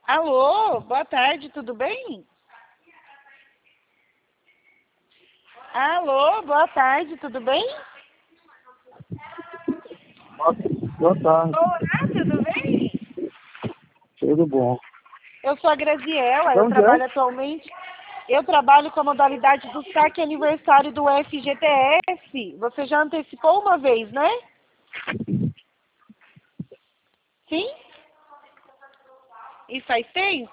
Alô, boa tarde, tudo bem? Alô, boa tarde, tudo bem? Boa tarde, Olá, tudo bem? tudo bom. Eu sou a Graziela, De onde é? eu trabalho com a modalidade do saque aniversário do FGTS. Você já antecipou uma vez, né? Sim? E faz tempo?